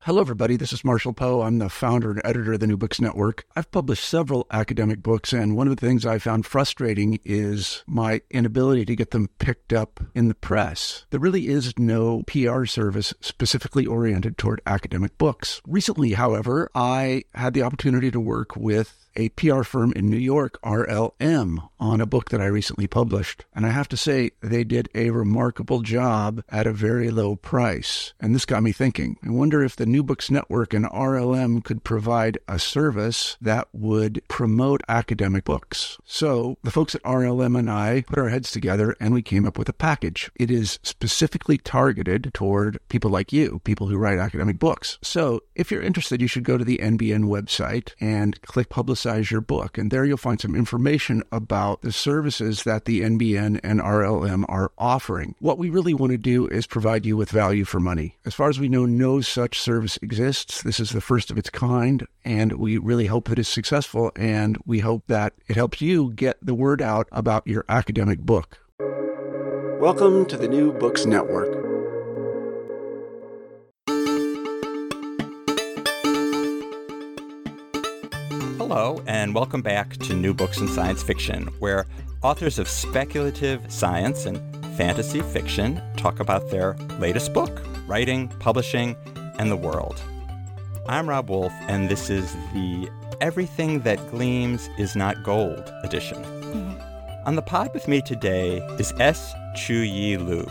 Hello, everybody. This is Marshall Poe. I'm the founder and editor of the New Books Network. I've published several academic books, and one of the things I found frustrating is my inability to get them picked up in the press. There really is no PR service specifically oriented toward academic books. Recently, however, I had the opportunity to work with a PR firm in New York, RLM, on a book that I recently published. And I have to say, they did a remarkable job at a very low price. And this got me thinking. I wonder if the New Books Network and RLM could provide a service that would promote academic books. So the folks at RLM and I put our heads together and we came up with a package. It is specifically targeted toward people like you, people who write academic books. So if you're interested, you should go to the NBN website and click Publicize Your Book. And there you'll find some information about the services that the NBN and RLM are offering. What we really want to do is provide you with value for money. As far as we know, no such service exists. This is the first of its kind, and we really hope that it's successful, and we hope that it helps you get the word out about your academic book. Welcome to the New Books Network. Hello, and welcome back to New Books in Science Fiction, where authors of speculative science and fantasy fiction talk about their latest book, writing, publishing, and the world. I'm Rob Wolf, and this is the Everything That Gleams Is Not Gold edition. On the pod with me today is S. Chu-Yi Liu.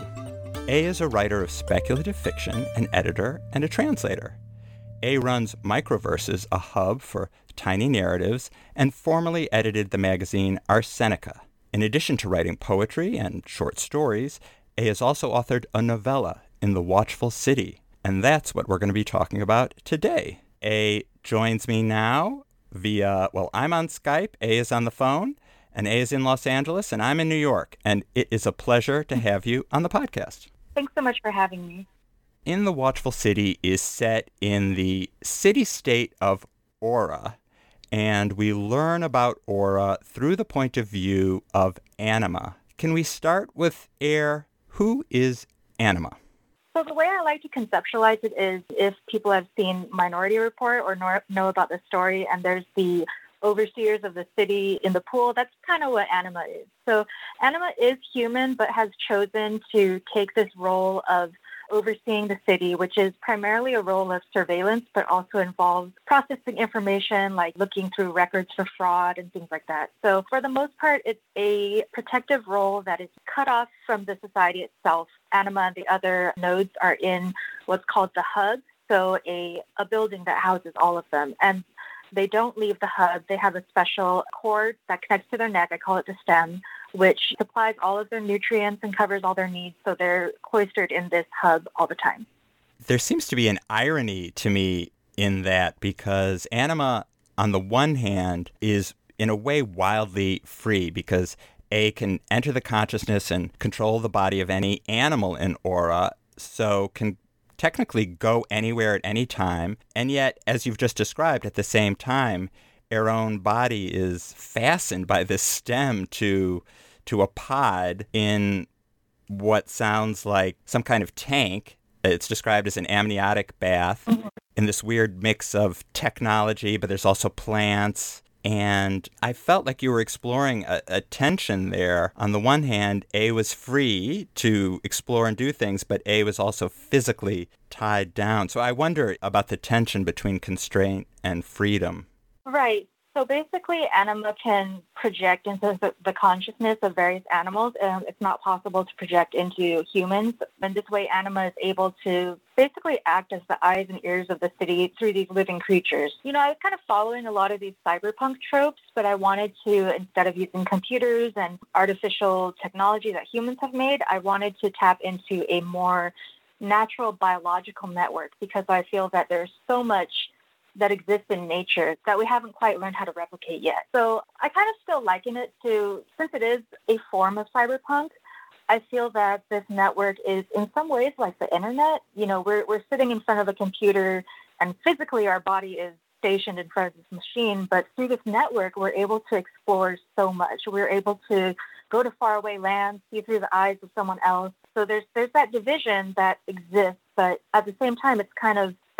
A is a writer of speculative fiction, an editor, and a translator. A runs Microverses, a hub for tiny narratives, and formerly edited the magazine Arsenica. In addition to writing poetry and short stories, A has also authored a novella, In the Watchful City, and that's what we're going to be talking about today. A joins me now via, I'm on Skype, A is on the phone, and A is in Los Angeles, and I'm in New York, and it is a pleasure to have you on the podcast. Thanks so much for having me. In the Watchful City is set in the city-state of Aura, and we learn about Aura through the point of view of Anima. Can we start with Air? Who is Anima? So the way I like to conceptualize it is if people have seen Minority Report or know about the story, and there's the overseers of the city in the pool, that's kind of what Anima is. So Anima is human, but has chosen to take this role of overseeing the city, which is primarily a role of surveillance, but also involves processing information like looking through records for fraud and things like that. So for the most part, it's a protective role that is cut off from the society itself. Anima and the other nodes are in what's called the hub, so a building that houses all of them. And they don't leave the hub. They have a special cord that connects to their neck. I call it the stem, which supplies all of their nutrients and covers all their needs. So they're cloistered in this hub all the time. There seems to be an irony to me in that, because Anima, on the one hand, is in a way wildly free, because A can enter the consciousness and control the body of any animal in Aura, so can technically go anywhere at any time. And yet, as you've just described, at the same time, our own body is fastened by this stem to a pod in what sounds like some kind of tank. It's described as an amniotic bath in this weird mix of technology, but there's also plants. And I felt like you were exploring a tension there. On the one hand, A was free to explore and do things, but A was also physically tied down. So I wonder about the tension between constraint and freedom. Right. So basically, Anima can project into the consciousness of various animals, and it's not possible to project into humans. And this way, Anima is able to basically act as the eyes and ears of the city through these living creatures. I was kind of following a lot of these cyberpunk tropes, but I wanted to, instead of using computers and artificial technology that humans have made, I wanted to tap into a more natural biological network, because I feel that there's so much that exists in nature that we haven't quite learned how to replicate yet. So I kind of still liken it to, since it is a form of cyberpunk, I feel that this network is in some ways like the internet. We're sitting in front of a computer and physically our body is stationed in front of this machine, but through this network, we're able to explore so much. We're able to go to faraway lands, see through the eyes of someone else. So there's that division that exists, but at the same time, it's kind of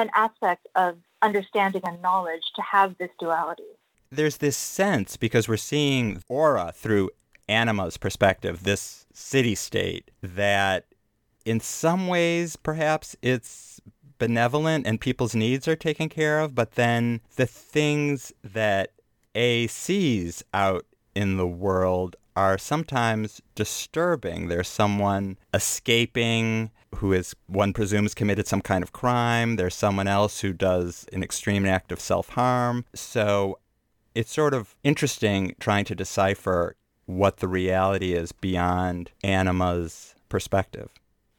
an aspect of understanding and knowledge to have this duality. There's this sense, because we're seeing Aura through Anima's perspective, this city-state, that in some ways perhaps it's benevolent and people's needs are taken care of, but then the things that A sees out in the world are sometimes disturbing. There's someone escaping who is, one presumes, committed some kind of crime. There's someone else who does an extreme act of self-harm. So it's sort of interesting trying to decipher what the reality is beyond Anima's perspective.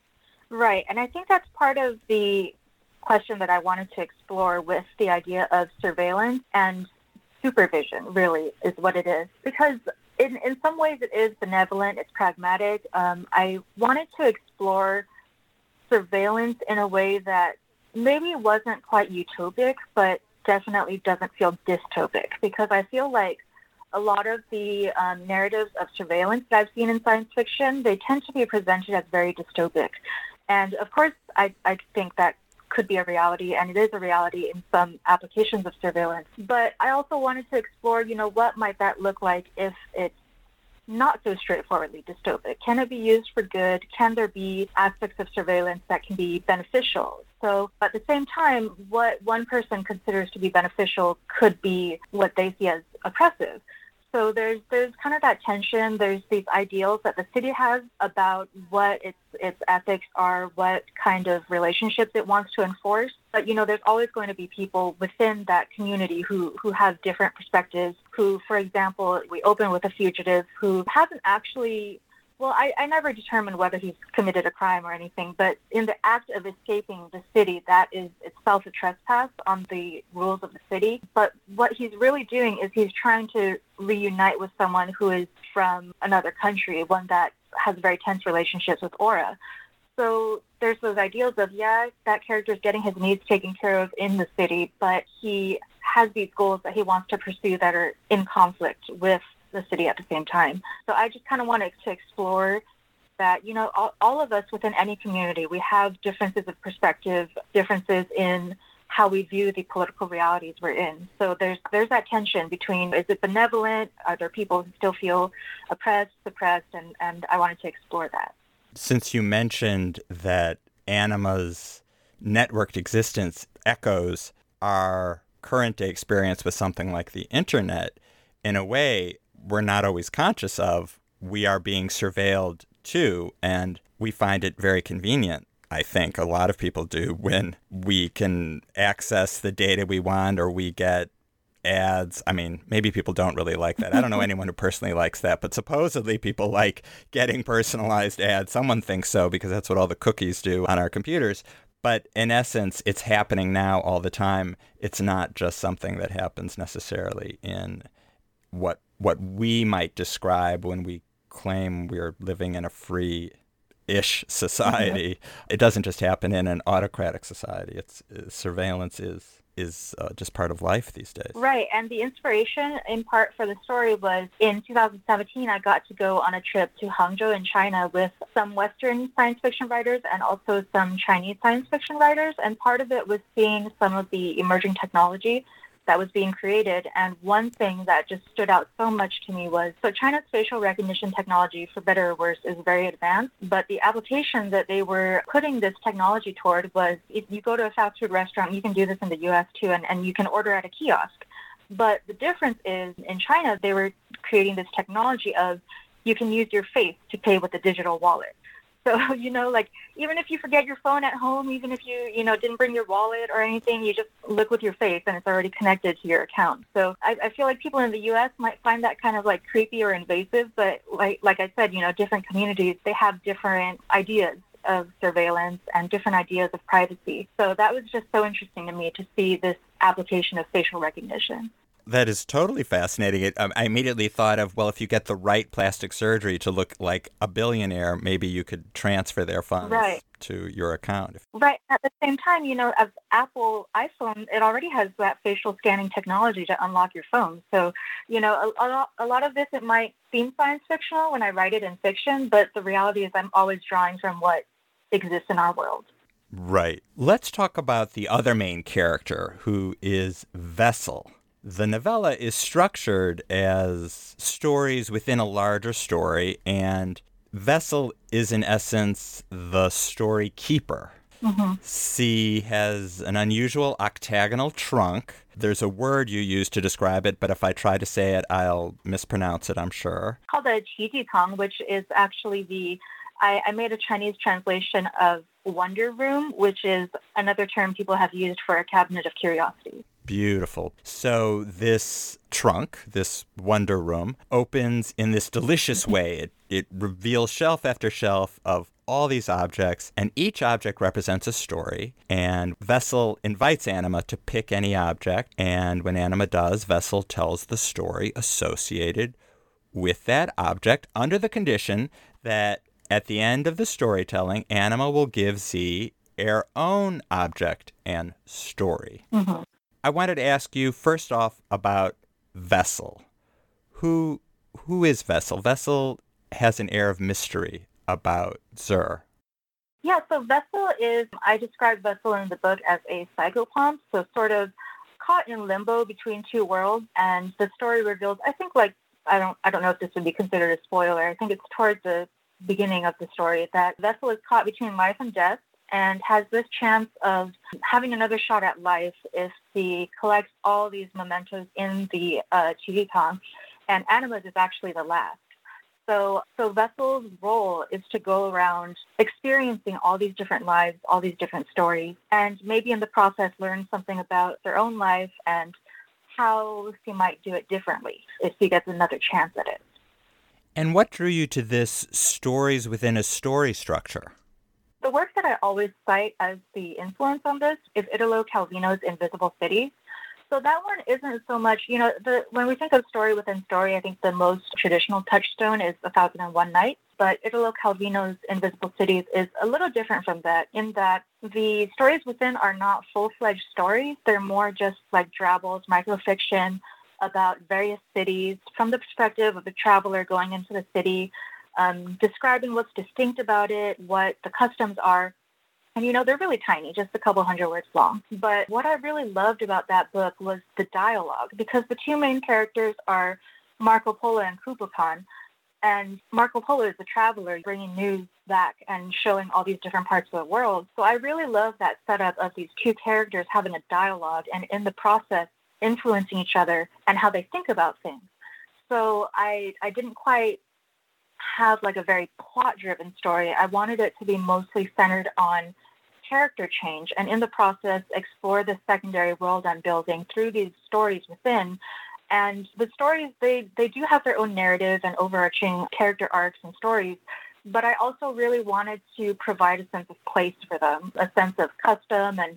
Right. And I think that's part of the question that I wanted to explore with the idea of surveillance and supervision, really, is what it is. Because in some ways it is benevolent, it's pragmatic. I wanted to explore surveillance in a way that maybe wasn't quite utopic, but definitely doesn't feel dystopic, because I feel like a lot of the narratives of surveillance that I've seen in science fiction, they tend to be presented as very dystopic. And of course, I think that could be a reality, and it is a reality in some applications of surveillance. But I also wanted to explore, what might that look like if it's not so straightforwardly dystopic? Can it be used for good? Can there be aspects of surveillance that can be beneficial? So at the same time, what one person considers to be beneficial could be what they see as oppressive. So there's kind of that tension. There's these ideals that the city has about what its ethics are, what kind of relationships it wants to enforce. But, there's always going to be people within that community who have different perspectives, who, for example, we open with a fugitive who hasn't actually, well, I never determined whether he's committed a crime or anything, but in the act of escaping the city, that is itself a trespass on the rules of the city. But what he's really doing is he's trying to reunite with someone who is from another country, one that has very tense relationships with Aura. So there's those ideals of, that character is getting his needs taken care of in the city, but he has these goals that he wants to pursue that are in conflict with the city at the same time. So I just kind of wanted to explore that, all of us within any community, we have differences of perspective, differences in how we view the political realities we're in. So there's that tension between, is it benevolent? Are there people who still feel oppressed, suppressed? And I wanted to explore that. Since you mentioned that Anima's networked existence echoes our current day experience with something like the internet, in a way, we're not always conscious of, we are being surveilled too, and we find it very convenient. I think a lot of people do, when we can access the data we want, or we get ads. I mean, maybe people don't really like that. I don't know anyone who personally likes that, but supposedly people like getting personalized ads. Someone thinks so because that's what all the cookies do on our computers. But in essence, it's happening now all the time. It's not just something that happens necessarily in what we might describe when we claim we're living in a free-ish society. It doesn't just happen in an autocratic society. Surveillance is just part of life these days. Right, and the inspiration in part for the story was in 2017, I got to go on a trip to Hangzhou in China with some Western science fiction writers and also some Chinese science fiction writers, and part of it was seeing some of the emerging technology that was being created. And one thing that just stood out so much to me was, so China's facial recognition technology, for better or worse, is very advanced, but the application that they were putting this technology toward was, if you go to a fast food restaurant, you can do this in the US too, and you can order at a kiosk. But the difference is, in China, they were creating this technology of, you can use your face to pay with a digital wallet. So, even if you forget your phone at home, even if you, didn't bring your wallet or anything, you just look with your face and it's already connected to your account. So I feel like people in the U.S. might find that kind of like creepy or invasive, but like I said, different communities, they have different ideas of surveillance and different ideas of privacy. So that was just so interesting to me to see this application of facial recognition. That is totally fascinating. I immediately thought of, well, if you get the right plastic surgery to look like a billionaire, maybe you could transfer their funds to your account. Right. At the same time, as Apple iPhone, it already has that facial scanning technology to unlock your phone. So, a lot of this, it might seem science fictional when I write it in fiction, but the reality is I'm always drawing from what exists in our world. Right. Let's talk about the other main character, who is Vessel. The novella is structured as stories within a larger story, and Vessel is in essence the story keeper. Mm-hmm. She has an unusual octagonal trunk. There's a word you use to describe it, but if I try to say it, I'll mispronounce it, I'm sure. It's called a qijitang, which is actually I made a Chinese translation of Wonder Room, which is another term people have used for a cabinet of curiosities. Beautiful. So this trunk, this Wonder Room, opens in this delicious way. It reveals shelf after shelf of all these objects, and each object represents a story. And Vessel invites Anima to pick any object, and when Anima does, Vessel tells the story associated with that object under the condition that at the end of the storytelling, Anima will give Z their own object and story. Mm-hmm. I wanted to ask you first off about Vessel. Who is Vessel? Vessel has an air of mystery about Zur. Yeah, so Vessel I describe Vessel in the book as a psychopomp, so sort of caught in limbo between two worlds, and the story reveals, I think, I don't know if this would be considered a spoiler. I think it's towards the beginning of the story that Vessel is caught between life and death and has this chance of having another shot at life if she collects all these mementos in the qijitang, and Anima's is actually the last. So Vessel's role is to go around experiencing all these different lives, all these different stories, and maybe in the process learn something about their own life and how she might do it differently if she gets another chance at it. And what drew you to this stories within a story structure? The work that I always cite as the influence on this is Italo Calvino's Invisible Cities. So that one isn't so much, when we think of story within story, I think the most traditional touchstone is 1001 Nights. But Italo Calvino's Invisible Cities is a little different from that in that the stories within are not full-fledged stories. They're more just like drabbles, microfiction about various cities from the perspective of the traveler going into the city, describing what's distinct about it, what the customs are. And, they're really tiny, just a couple hundred words long. But what I really loved about that book was the dialogue, because the two main characters are Marco Polo and Kukulkan. And Marco Polo is the traveler bringing news back and showing all these different parts of the world. So I really love that setup of these two characters having a dialogue and in the process influencing each other and how they think about things. So I didn't quite have like a very plot-driven story. I wanted it to be mostly centered on character change and in the process explore the secondary world I'm building through these stories within. And the stories, they do have their own narrative and overarching character arcs and stories, but I also really wanted to provide a sense of place for them, a sense of custom and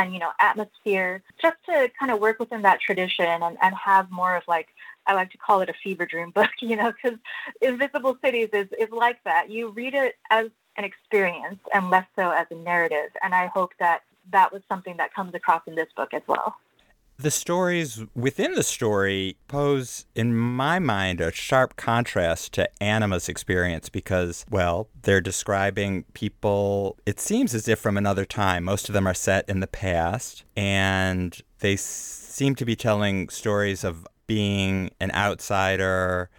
atmosphere, just to kind of work within that tradition and have more of like, I like to call it a fever dream book, because Invisible Cities is like that. You read it as an experience and less so as a narrative. And I hope that was something that comes across in this book as well. The stories within the story pose, in my mind, a sharp contrast to Anima's experience because, well, they're describing people, it seems as if from another time. Most of them are set in the past, and they seem to be telling stories of being an outsider,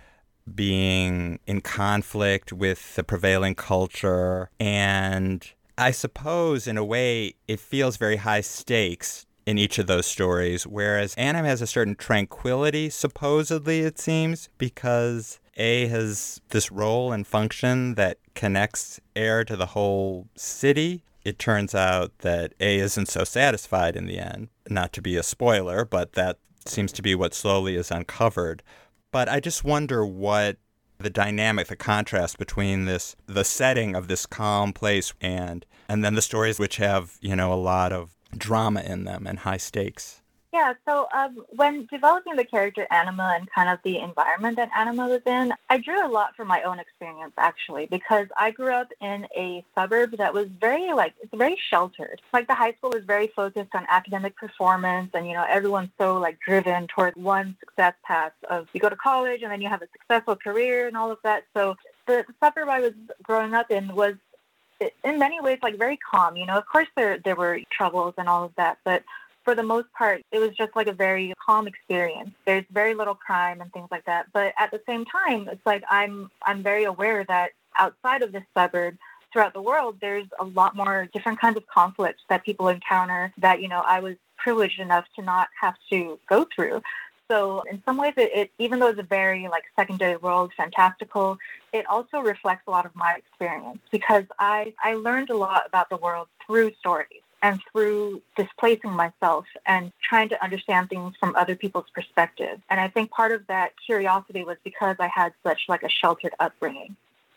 being in conflict with the prevailing culture, and I suppose, in a way, it feels very high stakes in each of those stories, whereas Anima has a certain tranquility, supposedly, it seems, because A has this role and function that connects air to the whole city. It turns out that A isn't so satisfied in the end. Not to be a spoiler, but that seems to be what slowly is uncovered. But I just wonder what the dynamic, the contrast between the setting of this calm place and then the stories which have, a lot of drama in them and high stakes. Yeah, so when developing the character Anima and kind of the environment that Anima was in, I drew a lot from my own experience, actually, because I grew up in a suburb that was it's very sheltered. Like, the high school was very focused on academic performance, and, everyone's so, driven toward one success path of you go to college and then you have a successful career and all of that. So the suburb I was growing up in was in many ways, like very calm. Of course there were troubles and all of that, but for the most part, it was just like a very calm experience. There's very little crime and things like that. But at the same time, it's like I'm very aware that outside of this suburb, throughout the world, there's a lot more different kinds of conflicts that people encounter that, I was privileged enough to not have to go through. So in some ways, it even though it's a very secondary world, fantastical, it also reflects a lot of my experience because I learned a lot about the world through stories and through displacing myself and trying to understand things from other people's perspective. And I think part of that curiosity was because I had such a sheltered upbringing.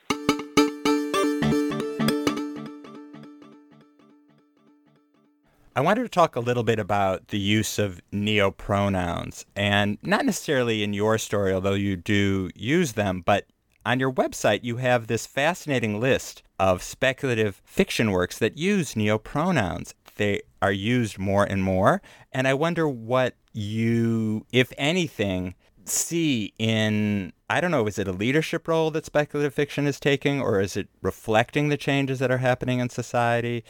I wanted to talk a little bit about the use of neopronouns, and not necessarily in your story, although you do use them, but on your website you have this fascinating list of speculative fiction works that use neopronouns. They are used more and more, and I wonder what you, if anything, see in, I don't know, is it a leadership role that speculative fiction is taking, or is it reflecting the changes that are happening in society?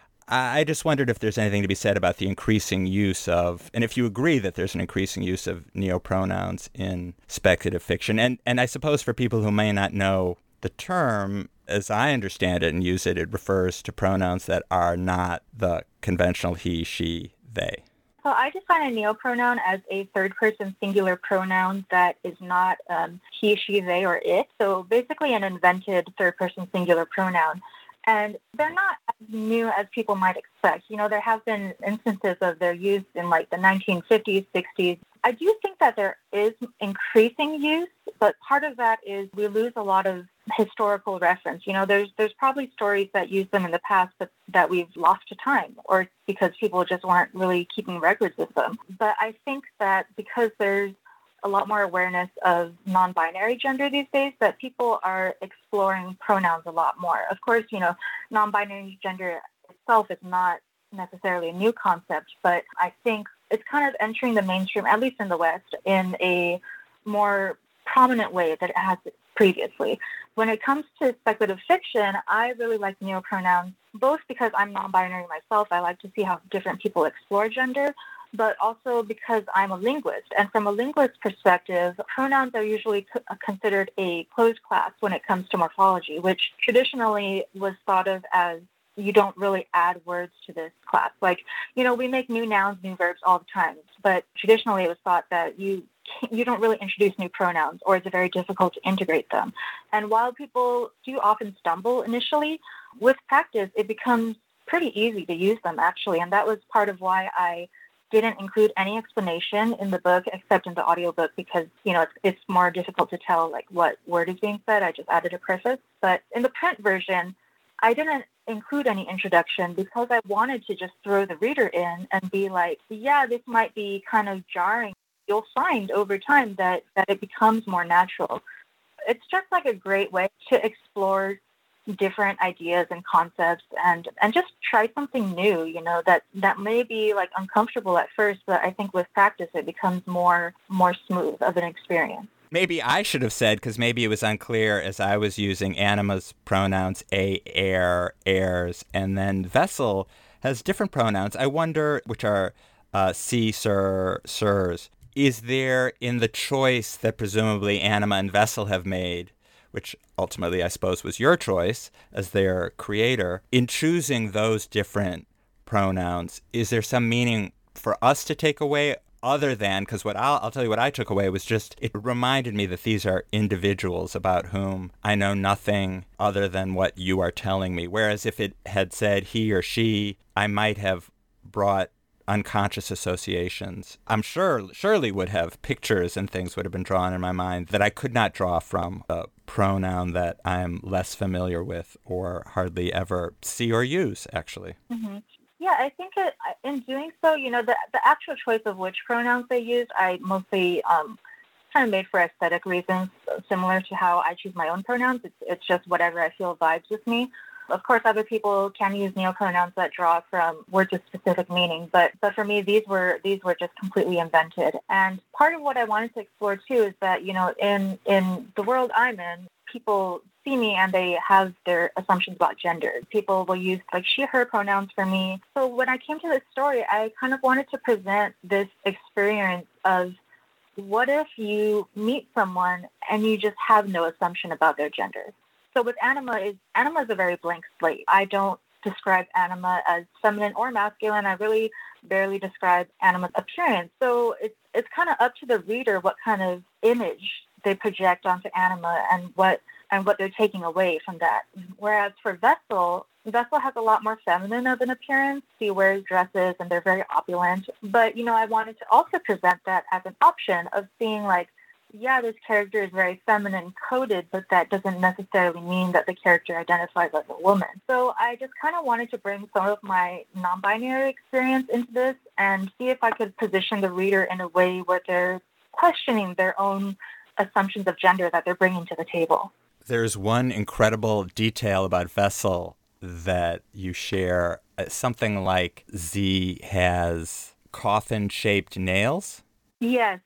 I just wondered if there's anything to be said about the increasing use of, and if you agree that there's an increasing use of neopronouns in speculative fiction. And I suppose for people who may not know the term, as I understand it and use it, it refers to pronouns that are not the conventional he, she, they. So I define a neopronoun as a third-person singular pronoun that is not he, she, they, or it. So basically an invented third-person singular pronoun. And they're not as new as people might expect. There have been instances of their use in the 1950s, 60s. I do think that there is increasing use, but part of that is we lose a lot of historical reference. There's probably stories that use them in the past, but that we've lost to time, or because people just weren't really keeping records of them. But I think that because there's a lot more awareness of non-binary gender these days, that people are exploring pronouns a lot more. Of course, non-binary gender itself is not necessarily a new concept, but I think it's kind of entering the mainstream, at least in the West, in a more prominent way that it has previously. When it comes to speculative fiction, I really like neopronouns, both because I'm non-binary myself. I like to see how different people explore gender, but also because I'm a linguist. And from a linguist perspective, pronouns are usually considered a closed class when it comes to morphology, which traditionally was thought of as you don't really add words to this class. We make new nouns, new verbs all the time, but traditionally it was thought that you don't really introduce new pronouns, or it's very difficult to integrate them. And while people do often stumble initially, with practice, it becomes pretty easy to use them, actually. And that was part of why I didn't include any explanation in the book except in the audiobook because, it's more difficult to tell what word is being said. I just added a preface. But in the print version, I didn't include any introduction because I wanted to just throw the reader in and be like, yeah, this might be kind of jarring. You'll find over time that it becomes more natural. It's just a great way to explore different ideas and concepts and just try something new, that may be uncomfortable at first, but I think with practice it becomes more smooth of an experience. Maybe I should have said, because maybe it was unclear as I was using Anima's pronouns, a, air, airs, and then Vessel has different pronouns. I wonder, which are si, sir, sirs. Is there, in the choice that presumably Anima and Vessel have made, which ultimately I suppose was your choice as their creator, in choosing those different pronouns, is there some meaning for us to take away other than, because what I'll tell you what I took away was just, it reminded me that these are individuals about whom I know nothing other than what you are telling me. Whereas if it had said he or she, I might have brought unconscious associations. I'm surely would have pictures and things would have been drawn in my mind that I could not draw from a pronoun that I'm less familiar with or hardly ever see or use, actually. Mm-hmm. Yeah, I think in doing so, the actual choice of which pronouns they used, I mostly kind of made for aesthetic reasons, similar to how I choose my own pronouns. It's just whatever I feel vibes with me. Of course, other people can use neopronouns that draw from words with specific meaning, but for me, these were just completely invented. And part of what I wanted to explore too is that, in the world I'm in, people see me and they have their assumptions about gender. People will use like she, her pronouns for me. So when I came to this story, I kind of wanted to present this experience of what if you meet someone and you just have no assumption about their gender. So with Anima is a very blank slate. I don't describe Anima as feminine or masculine. I really barely describe Anima's appearance. So it's kind of up to the reader what kind of image they project onto Anima and what they're taking away from that. Whereas for Vessel has a lot more feminine of an appearance. She wears dresses and they're very opulent. But, I wanted to also present that as an option of seeing like, yeah, this character is very feminine coded, but that doesn't necessarily mean that the character identifies as a woman. So I just kind of wanted to bring some of my non-binary experience into this and see if I could position the reader in a way where they're questioning their own assumptions of gender that they're bringing to the table. There's one incredible detail about Vessel that you share. Something like Z has coffin-shaped nails. Yes.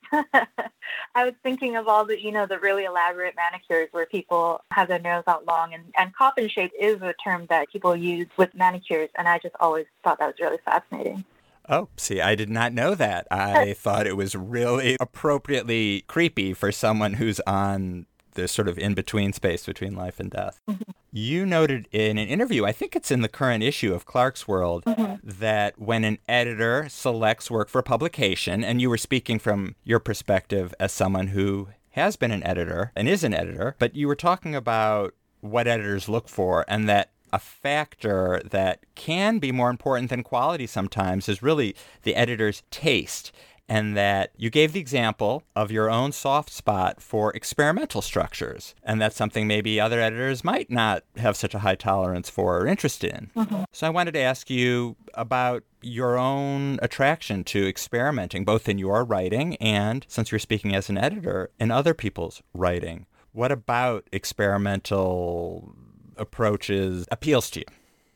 I was thinking of all the, the really elaborate manicures where people have their nails out long, and coffin shape is a term that people use with manicures, and I just always thought that was really fascinating. Oh, see, I did not know that. I thought it was really appropriately creepy for someone who's on the sort of in-between space between life and death. Mm-hmm. You noted in an interview, I think it's in the current issue of Clarkesworld, that when an editor selects work for publication, and you were speaking from your perspective as someone who has been an editor and is an editor, but you were talking about what editors look for, and that a factor that can be more important than quality sometimes is really the editor's taste. And that you gave the example of your own soft spot for experimental structures. And that's something maybe other editors might not have such a high tolerance for or interest in. Mm-hmm. So I wanted to ask you about your own attraction to experimenting, both in your writing and, since you're speaking as an editor, in other people's writing. What about experimental approaches appeals to you?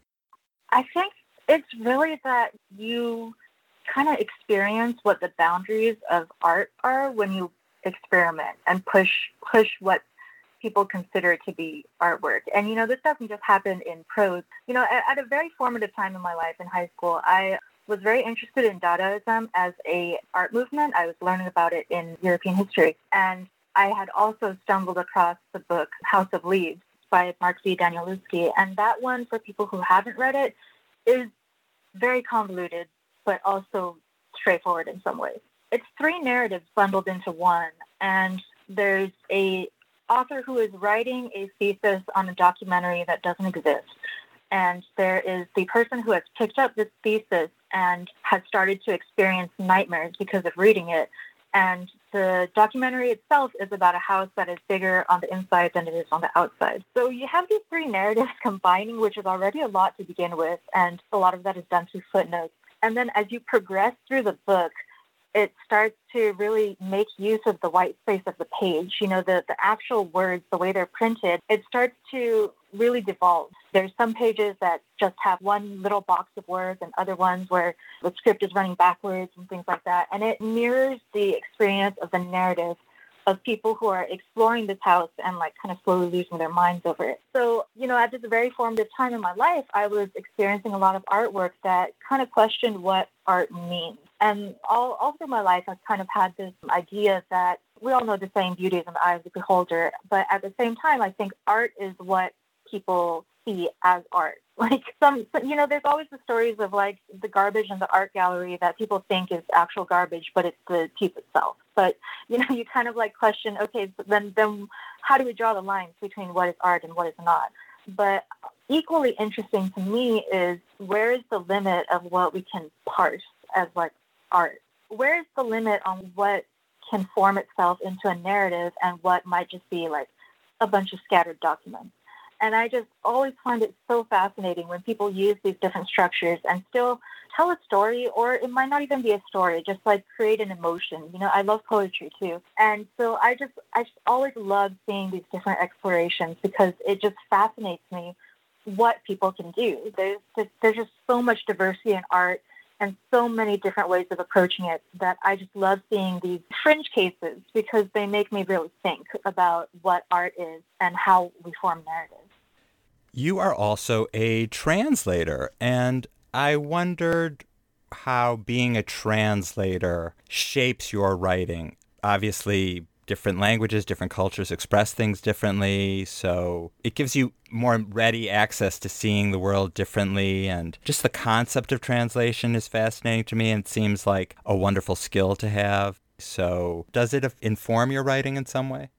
I think it's really that you kind of experience what the boundaries of art are when you experiment and push what people consider to be artwork. And, this doesn't just happen in prose. At a very formative time in my life in high school, I was very interested in Dadaism as a art movement. I was learning about it in European history. And I had also stumbled across the book House of Leaves by Mark V. Danielewski. And that one, for people who haven't read it, is very convoluted, but also straightforward in some ways. It's three narratives bundled into one, and there's a author who is writing a thesis on a documentary that doesn't exist. And there is the person who has picked up this thesis and has started to experience nightmares because of reading it. And the documentary itself is about a house that is bigger on the inside than it is on the outside. So you have these three narratives combining, which is already a lot to begin with, and a lot of that is done through footnotes. And then as you progress through the book, it starts to really make use of the white space of the page. The actual words, the way they're printed, it starts to really devolve. There's some pages that just have one little box of words and other ones where the script is running backwards and things like that. And it mirrors the experience of the narrative of people who are exploring this house and kind of slowly losing their minds over it. So, at this very formative time in my life, I was experiencing a lot of artwork that kind of questioned what art means. And all through my life, I've kind of had this idea that we all know the saying, beauty is in the eye of the beholder. But at the same time, I think art is what people see as art. There's always the stories of the garbage in the art gallery that people think is actual garbage, but it's the piece itself. But, you kind of question, okay, so then how do we draw the lines between what is art and what is not? But equally interesting to me is where is the limit of what we can parse as art? Where is the limit on what can form itself into a narrative and what might just be a bunch of scattered documents? And I just always find it so fascinating when people use these different structures and still tell a story, or it might not even be a story, just create an emotion. I love poetry too. And so I just always love seeing these different explorations because it just fascinates me what people can do. There's just so much diversity in art and so many different ways of approaching it that I just love seeing these fringe cases because they make me really think about what art is and how we form narratives. You are also a translator, and I wondered how being a translator shapes your writing. Obviously, different languages, different cultures express things differently, so it gives you more ready access to seeing the world differently, and just the concept of translation is fascinating to me and seems like a wonderful skill to have. So does it inform your writing in some way?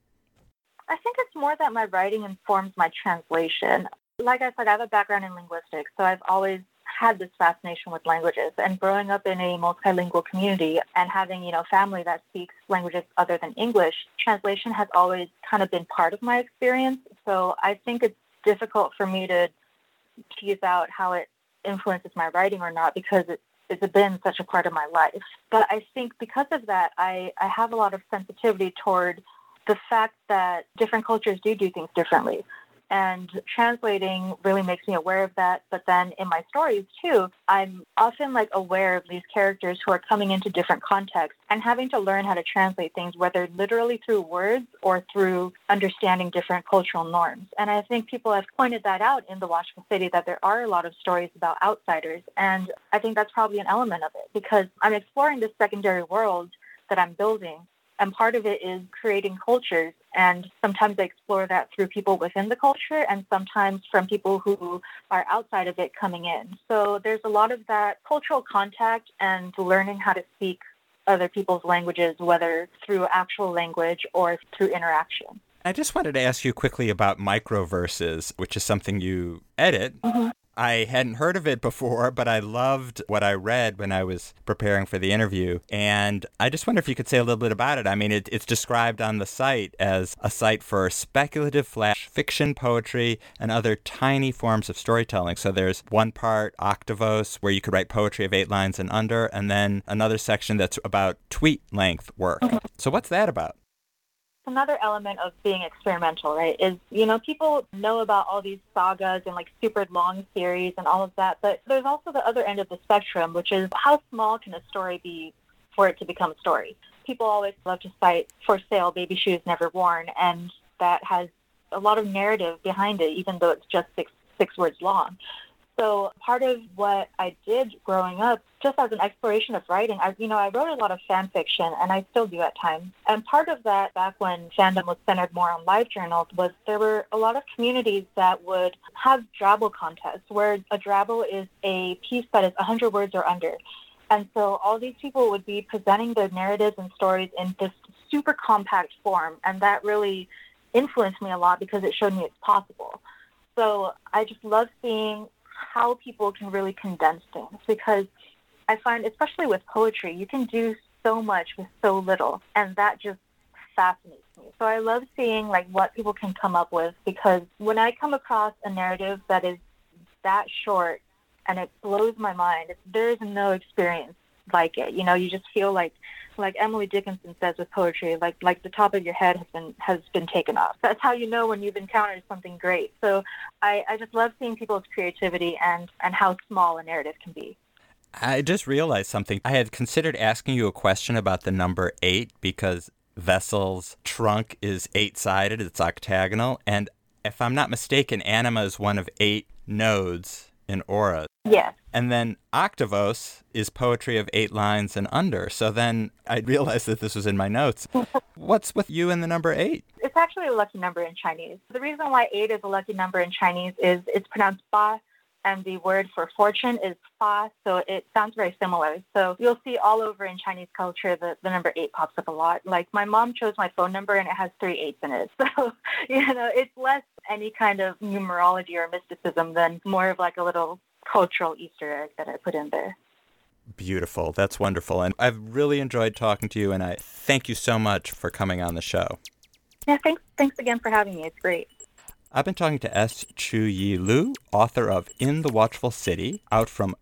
I think it's more that my writing informs my translation. Like I said, I have a background in linguistics, so I've always had this fascination with languages. And growing up in a multilingual community and having, family that speaks languages other than English, translation has always kind of been part of my experience. So I think it's difficult for me to tease out how it influences my writing or not because it's been such a part of my life. But I think because of that, I have a lot of sensitivity toward the fact that different cultures do things differently. And translating really makes me aware of that. But then in my stories, too, I'm often aware of these characters who are coming into different contexts and having to learn how to translate things, whether literally through words or through understanding different cultural norms. And I think people have pointed that out in The Watchful City, that there are a lot of stories about outsiders. And I think that's probably an element of it because I'm exploring this secondary world that I'm building. And part of it is creating cultures. And sometimes I explore that through people within the culture and sometimes from people who are outside of it coming in. So there's a lot of that cultural contact and learning how to speak other people's languages, whether through actual language or through interaction. I just wanted to ask you quickly about microverses, which is something you edit. Mm-hmm. I hadn't heard of it before, but I loved what I read when I was preparing for the interview. And I just wonder if you could say a little bit about it. I mean, it's described on the site as a site for speculative flash fiction, poetry, and other tiny forms of storytelling. So there's one part, Octavos, where you could write poetry of 8 lines and under, and then another section that's about tweet-length work. Mm-hmm. So what's that about? Another element of being experimental, right, is, people know about all these sagas and super long series and all of that, but there's also the other end of the spectrum, which is how small can a story be for it to become a story? People always love to cite For Sale, Baby Shoes Never Worn, and that has a lot of narrative behind it, even though it's just six words long. So part of what I did growing up, just as an exploration of writing, I wrote a lot of fan fiction, and I still do at times. And part of that, back when fandom was centered more on live journals, was there were a lot of communities that would have Drabble contests, where a Drabble is a piece that is 100 words or under. And so all these people would be presenting their narratives and stories in this super compact form, and that really influenced me a lot because it showed me it's possible. So I just love seeing how people can really condense things, because I find, especially with poetry, you can do so much with so little, and that just fascinates me. So I love seeing what people can come up with, because when I come across a narrative that is that short and it blows my mind, there is no experience like it. You just feel like Emily Dickinson says with poetry, like the top of your head has been taken off. That's how you know when you've encountered something great. So I just love seeing people's creativity and how small a narrative can be. I just realized something. I had considered asking you a question about the number 8 because Vessel's trunk is 8-sided, it's octagonal, and if I'm not mistaken, anima is one of 8 nodes in aura. Yes. And then Octavos is poetry of 8 lines and under. So then I realized that this was in my notes. What's with you and the number 8? It's actually a lucky number in Chinese. The reason why 8 is a lucky number in Chinese is it's pronounced ba, and the word for fortune is fa, so it sounds very similar. So you'll see all over in Chinese culture the number 8 pops up a lot. Like my mom chose my phone number and it has 3 8s in it. So, it's less any kind of numerology or mysticism than more of a little cultural Easter egg that I put in there. Beautiful. That's wonderful. And I've really enjoyed talking to you, and I thank you so much for coming on the show. Yeah, thanks again for having me. It's great. I've been talking to S. Chu-Yi Liu, author of In the Watchful City, out from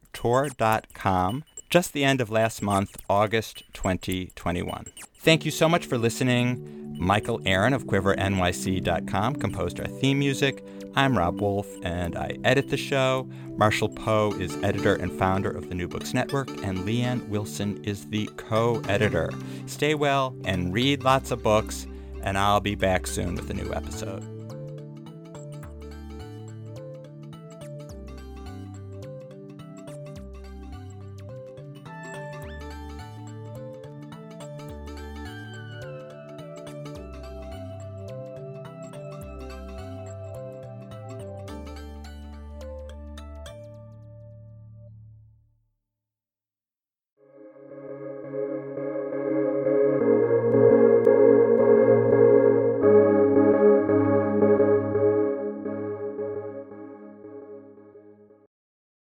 Tor.com, just the end of last month, August 2021. Thank you so much for listening. Michael Aaron of QuiverNYC.com composed our theme music. I'm Rob Wolf, and I edit the show. Marshall Poe is editor and founder of the New Books Network, and Leanne Wilson is the co-editor. Stay well and read lots of books, and I'll be back soon with a new episode.